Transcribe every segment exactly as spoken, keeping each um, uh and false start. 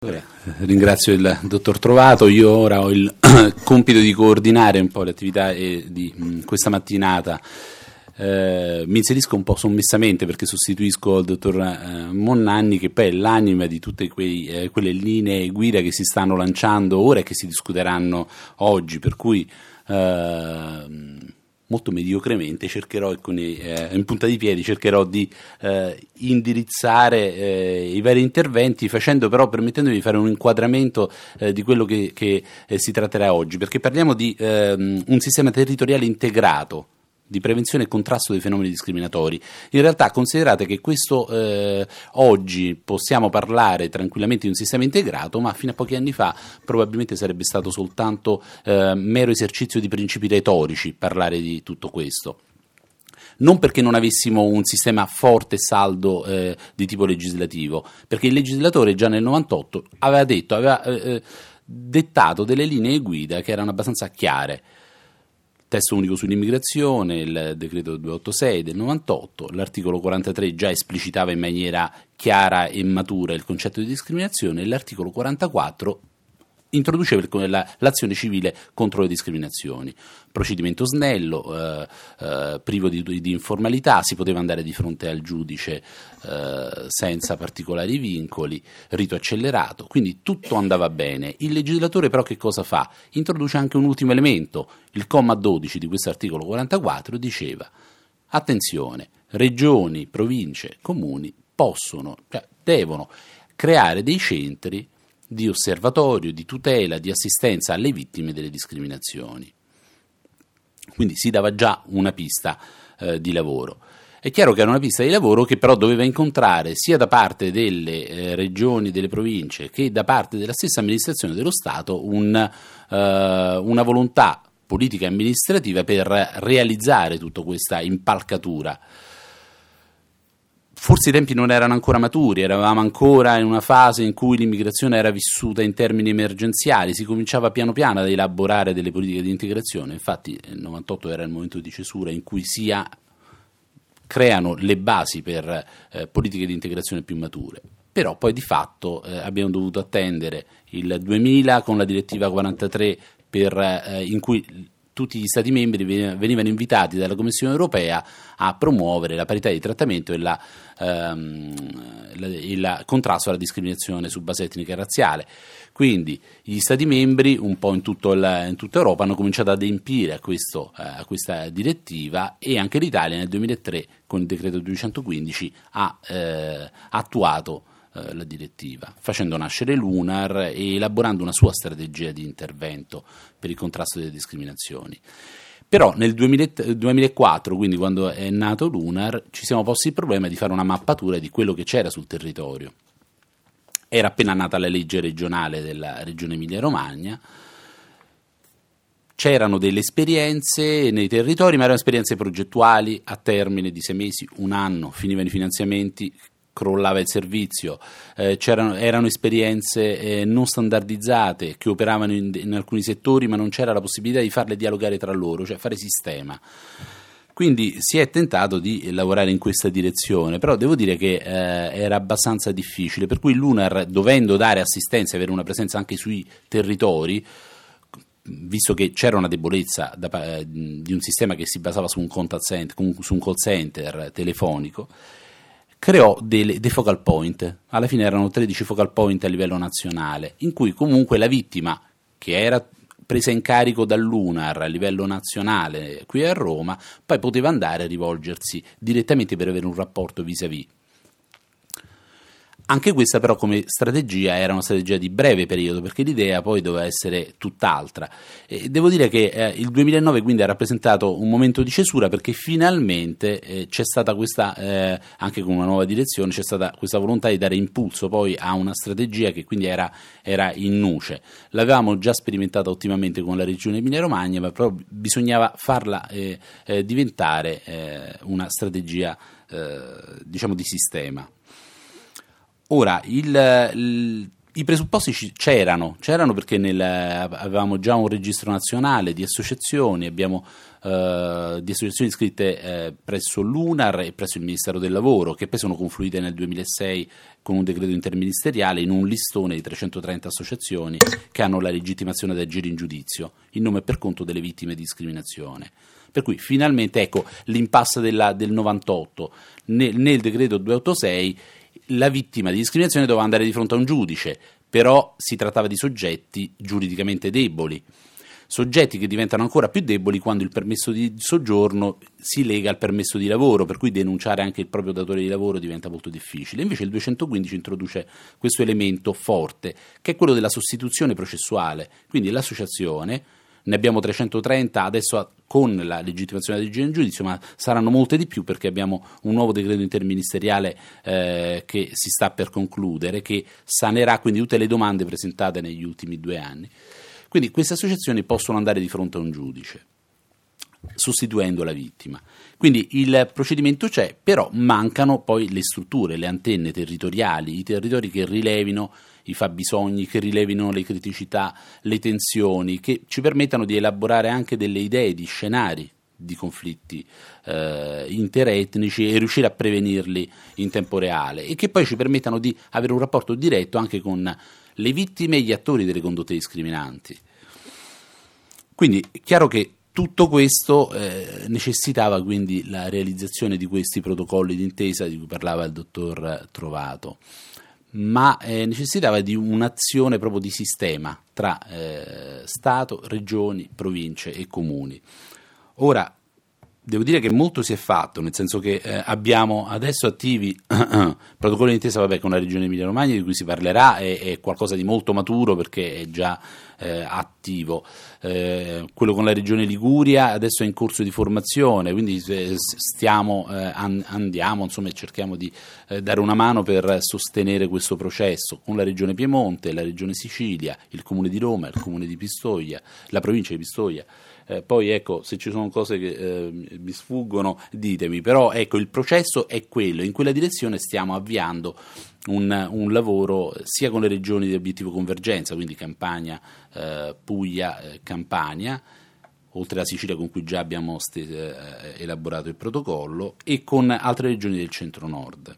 Allora, ringrazio il dottor Trovato. Io ora ho il compito di coordinare un po' le attività e di mh, questa mattinata. Eh, mi inserisco un po' sommessamente perché sostituisco il dottor eh, Monnanni, che poi è l'anima di tutte quei, eh, quelle linee guida che si stanno lanciando ora e che si discuteranno oggi, per cui eh, molto mediocremente cercherò, con i, eh, in punta di piedi cercherò di eh, indirizzare eh, i vari interventi, facendo però, permettendomi di fare un inquadramento eh, di quello che, che eh, si tratterà oggi, perché parliamo di eh, un sistema territoriale integrato di prevenzione e contrasto dei fenomeni discriminatori. In realtà considerate che questo eh, oggi possiamo parlare tranquillamente di un sistema integrato, ma fino a pochi anni fa probabilmente sarebbe stato soltanto eh, mero esercizio di principi retorici parlare di tutto questo. Non perché non avessimo un sistema forte e saldo eh, di tipo legislativo, perché il legislatore già nel novantotto aveva detto, aveva eh, dettato delle linee guida che erano abbastanza chiare. Testo unico sull'immigrazione, il decreto duecentottantasei del novantotto, l'articolo quarantatré già esplicitava in maniera chiara e matura il concetto di discriminazione, e l'articolo quarantaquattro introduceva la, l'azione civile contro le discriminazioni. Procedimento snello, eh, eh, privo di, di informalità, si poteva andare di fronte al giudice eh, senza particolari vincoli, rito accelerato, quindi tutto andava bene. Il legislatore però che cosa fa? Introduce anche un ultimo elemento. Il comma dodici di questo articolo quarantaquattro diceva: attenzione, regioni, province, comuni possono, cioè devono creare dei centri di osservatorio, di tutela, di assistenza alle vittime delle discriminazioni. Quindi si dava già una pista eh, di lavoro. È chiaro che era una pista di lavoro che però doveva incontrare sia da parte delle eh, regioni, delle province, che da parte della stessa amministrazione dello Stato un, eh, una volontà politica e amministrativa per realizzare tutta questa impalcatura. Forse i tempi non erano ancora maturi, eravamo ancora in una fase in cui l'immigrazione era vissuta in termini emergenziali, si cominciava piano piano ad elaborare delle politiche di integrazione. Infatti il novantotto era il momento di cesura in cui si creano le basi per eh, politiche di integrazione più mature. Però poi di fatto eh, abbiamo dovuto attendere il duemila con la direttiva quarantatré per, eh, in cui tutti gli Stati membri venivano invitati dalla Commissione europea a promuovere la parità di trattamento e la, ehm, la, il contrasto alla discriminazione su base etnica e razziale. Quindi gli Stati membri, un po' in, tutto il, in tutta Europa, hanno cominciato ad adempiere a, questo, eh, a questa direttiva, e anche l'Italia nel duemilatré con il decreto duecentoquindici ha eh, attuato la direttiva, facendo nascere l'UNAR e elaborando una sua strategia di intervento per il contrasto delle discriminazioni. Però nel duemilaquattro, quindi quando è nato l'UNAR, ci siamo posti il problema di fare una mappatura di quello che c'era sul territorio. Era appena nata la legge regionale della regione Emilia-Romagna, c'erano delle esperienze nei territori, ma erano esperienze progettuali a termine di sei mesi, un anno, finivano i finanziamenti, crollava il servizio, eh, c'erano, erano esperienze eh, non standardizzate che operavano in, in alcuni settori, ma non c'era la possibilità di farle dialogare tra loro, cioè fare sistema. Quindi si è tentato di lavorare in questa direzione, però devo dire che eh, era abbastanza difficile, per cui l'UNAR, dovendo dare assistenza e avere una presenza anche sui territori, visto che c'era una debolezza da, eh, di un sistema che si basava su un contact center, su un call center telefonico, creò dei, dei focal point. Alla fine erano tredici focal point a livello nazionale, in cui comunque la vittima, che era presa in carico dall'UNAR a livello nazionale qui a Roma, poi poteva andare a rivolgersi direttamente per avere un rapporto vis-à-vis. Anche questa però come strategia era una strategia di breve periodo, perché l'idea poi doveva essere tutt'altra. E devo dire che eh, il duemilanove quindi ha rappresentato un momento di cesura, perché finalmente eh, c'è stata questa, eh, anche con una nuova direzione, c'è stata questa volontà di dare impulso poi a una strategia che quindi era, era in nuce. L'avevamo già sperimentata ottimamente con la regione Emilia-Romagna, ma però bisognava farla eh, eh, diventare eh, una strategia eh, diciamo di sistema. Ora, il, il, I presupposti ci, c'erano, c'erano perché nel, avevamo già un registro nazionale di associazioni, abbiamo eh, di associazioni iscritte eh, presso l'UNAR e presso il Ministero del Lavoro, che poi sono confluite nel duemilasei con un decreto interministeriale in un listone di trecentotrenta associazioni che hanno la legittimazione ad agire in giudizio, in nome e per conto delle vittime di discriminazione. Per cui finalmente, ecco, l'impasse della, del novantotto, nel, nel decreto duecentottantasei la vittima di discriminazione doveva andare di fronte a un giudice, però si trattava di soggetti giuridicamente deboli, soggetti che diventano ancora più deboli quando il permesso di soggiorno si lega al permesso di lavoro, per cui denunciare anche il proprio datore di lavoro diventa molto difficile. Invece il duecentoquindici introduce questo elemento forte, che è quello della sostituzione processuale, quindi l'associazione, ne abbiamo trecentotrenta adesso con la legittimazione ad agire in giudizio, ma saranno molte di più perché abbiamo un nuovo decreto interministeriale eh, che si sta per concludere, che sanerà quindi tutte le domande presentate negli ultimi due anni. Quindi queste associazioni possono andare di fronte a un giudice sostituendo la vittima. Quindi il procedimento c'è, però mancano poi le strutture, le antenne territoriali, i territori che rilevino i fabbisogni, che rilevino le criticità, le tensioni, che ci permettano di elaborare anche delle idee di scenari di conflitti eh, interetnici e riuscire a prevenirli in tempo reale, e che poi ci permettano di avere un rapporto diretto anche con le vittime e gli attori delle condotte discriminanti. Quindi è chiaro che tutto questo eh, necessitava quindi la realizzazione di questi protocolli d'intesa di cui parlava il dottor Trovato, ma eh, necessitava di un'azione proprio di sistema tra eh, Stato, regioni, province e comuni. Ora, devo dire che molto si è fatto, nel senso che eh, abbiamo adesso attivi protocolli d'intesa vabbè, con la regione Emilia-Romagna, di cui si parlerà, è, è qualcosa di molto maturo perché è già eh, attivo. Eh, quello con la regione Liguria adesso è in corso di formazione, quindi eh, stiamo, eh, an- andiamo insomma, e cerchiamo di eh, dare una mano per sostenere questo processo con la regione Piemonte, la regione Sicilia, il comune di Roma, il comune di Pistoia, la provincia di Pistoia. Eh, poi ecco, se ci sono cose che eh, mi sfuggono ditemi, però ecco, il processo è quello, in quella direzione stiamo avviando un, un lavoro sia con le regioni di obiettivo convergenza, quindi Campania, eh, Puglia, eh, Campania, oltre alla Sicilia con cui già abbiamo st- eh, elaborato il protocollo, e con altre regioni del centro-nord.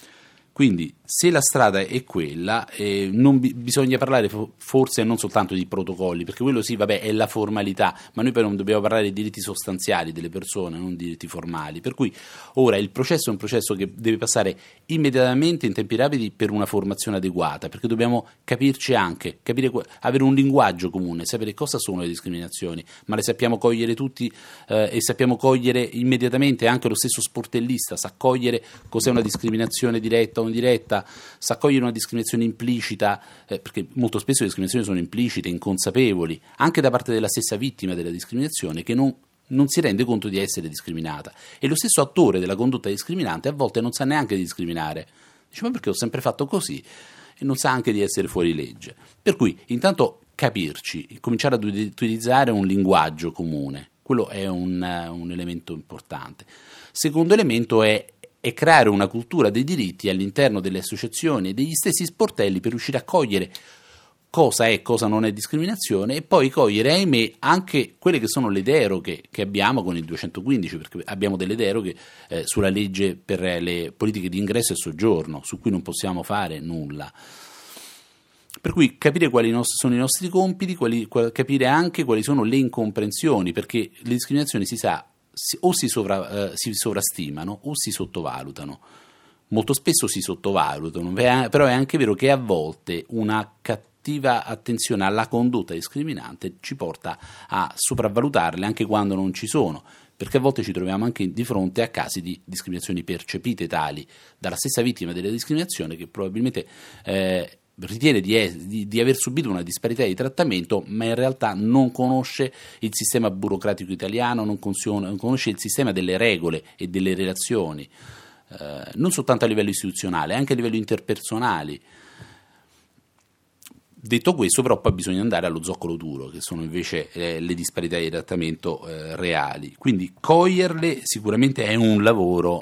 Quindi se la strada è quella, eh, non bi- bisogna parlare fo- forse non soltanto di protocolli, perché quello sì, vabbè, è la formalità, ma noi poi non dobbiamo parlare di diritti sostanziali delle persone, non di diritti formali. Per cui ora il processo è un processo che deve passare immediatamente in tempi rapidi per una formazione adeguata, perché dobbiamo capirci anche, capire, avere un linguaggio comune, sapere cosa sono le discriminazioni, ma le sappiamo cogliere tutti eh, e sappiamo cogliere immediatamente, anche lo stesso sportellista sa cogliere cos'è una discriminazione diretta o indiretta, sa cogliere una discriminazione implicita, eh, perché molto spesso le discriminazioni sono implicite, inconsapevoli, anche da parte della stessa vittima della discriminazione, che non, non si rende conto di essere discriminata. E lo stesso attore della condotta discriminante a volte non sa neanche di discriminare, dice ma perché ho sempre fatto così, e non sa anche di essere fuori legge. Per cui intanto capirci, cominciare ad utilizzare un linguaggio comune, quello è un, un elemento importante. Secondo elemento è e creare una cultura dei diritti all'interno delle associazioni e degli stessi sportelli per riuscire a cogliere cosa è, cosa non è discriminazione, e poi cogliere, ahimè, anche quelle che sono le deroghe che abbiamo con il duecentoquindici, perché abbiamo delle deroghe eh, sulla legge per le politiche di ingresso e soggiorno, su cui non possiamo fare nulla. Per cui capire quali sono i nostri compiti, quali, capire anche quali sono le incomprensioni, perché le discriminazioni si sa o si, sovra, eh, si sovrastimano o si sottovalutano. Molto spesso si sottovalutano, però è anche vero che a volte una cattiva attenzione alla condotta discriminante ci porta a sopravvalutarle anche quando non ci sono, perché a volte ci troviamo anche di fronte a casi di discriminazioni percepite tali dalla stessa vittima della discriminazione, che probabilmente eh, ritiene di, di, di aver subito una disparità di trattamento, ma in realtà non conosce il sistema burocratico italiano, non, consiona, non conosce il sistema delle regole e delle relazioni, eh, non soltanto a livello istituzionale, anche a livello interpersonali. Detto questo, però, poi bisogna andare allo zoccolo duro, che sono invece eh, le disparità di trattamento eh, reali. Quindi coglierle sicuramente è un lavoro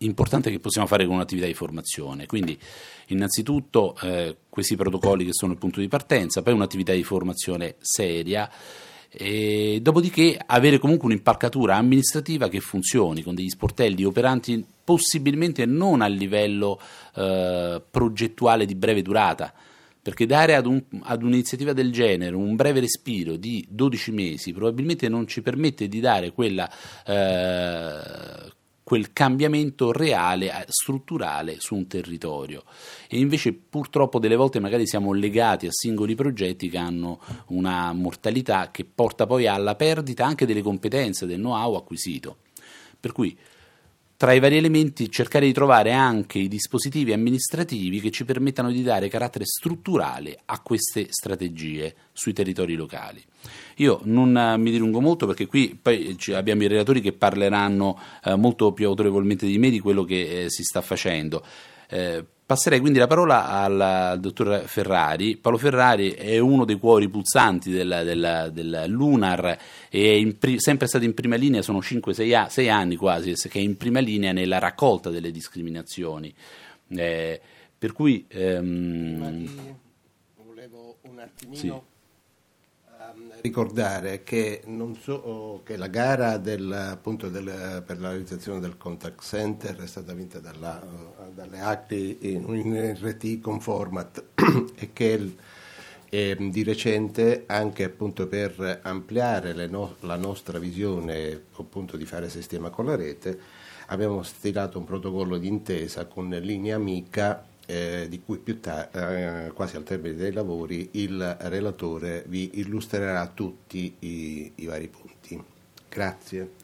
importante che possiamo fare con un'attività di formazione. Quindi innanzitutto eh, questi protocolli che sono il punto di partenza, poi un'attività di formazione seria, e dopodiché avere comunque un'impalcatura amministrativa che funzioni, con degli sportelli operanti possibilmente non a livello eh, progettuale di breve durata, perché dare ad, un, ad un'iniziativa del genere un breve respiro di dodici mesi probabilmente non ci permette di dare quella eh, quel cambiamento reale, strutturale su un territorio, e invece purtroppo delle volte magari siamo legati a singoli progetti che hanno una mortalità che porta poi alla perdita anche delle competenze, del know-how acquisito. Per cui tra i vari elementi cercare di trovare anche i dispositivi amministrativi che ci permettano di dare carattere strutturale a queste strategie sui territori locali. Io non uh, mi dilungo molto, perché qui poi abbiamo i relatori che parleranno uh, molto più autorevolmente di me di quello che eh, si sta facendo. Eh, passerei quindi la parola al, al dottor Ferrari. Paolo Ferrari è uno dei cuori pulsanti del, del, del Lunar, e è in pri- sempre stato in prima linea, sono cinque sei anni quasi che è in prima linea nella raccolta delle discriminazioni. Eh, per cui ehm... volevo un attimino sì. ricordare che non so che la gara del, appunto del, per la realizzazione del contact center è stata vinta dalla, dalle Acti in, in R T con format e che eh, di recente, anche appunto per ampliare le no, la nostra visione appunto di fare sistema con la rete, abbiamo stilato un protocollo di intesa con Linea Amica, Eh, di cui più ta- eh, quasi al termine dei lavori il relatore vi illustrerà tutti i, i vari punti. Grazie.